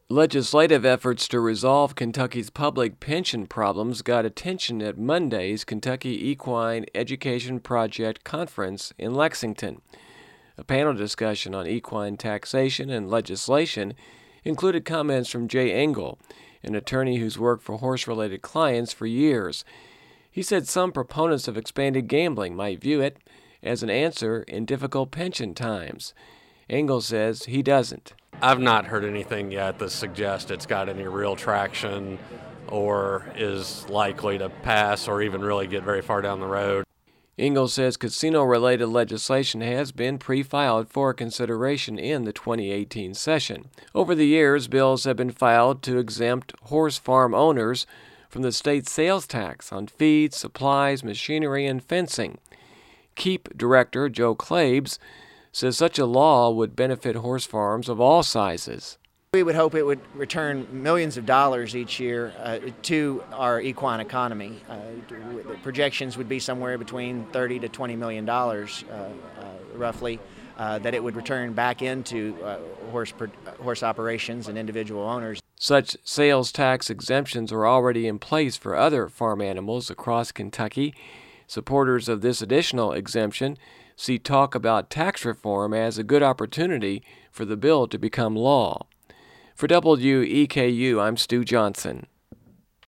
Legislative efforts to resolve Kentucky's public pension problems got attention at Monday's Kentucky Equine Education Project Conference in Lexington. A panel discussion on equine taxation and legislation included comments from Jay Engel, an attorney who's worked for horse-related clients for years. He said some proponents of expanded gambling might view it as an answer in difficult pension times. Engel says he doesn't. I've not heard anything yet that suggests it's got any real traction or is likely to pass or even really get very far down the road. Engel says casino-related legislation has been pre-filed for consideration in the 2018 session. Over the years, bills have been filed to exempt horse farm owners from the state sales tax on feed, supplies, machinery, and fencing. KEEP Director Joe Klabes says such a law would benefit horse farms of all sizes. We would hope it would return millions of dollars each year to our equine economy. The projections would be somewhere between $30 to $20 million, roughly, that it would return back into horse operations and individual owners. Such sales tax exemptions are already in place for other farm animals across Kentucky. Supporters of this additional exemption see talk about tax reform as a good opportunity for the bill to become law. For WEKU, I'm Stu Johnson.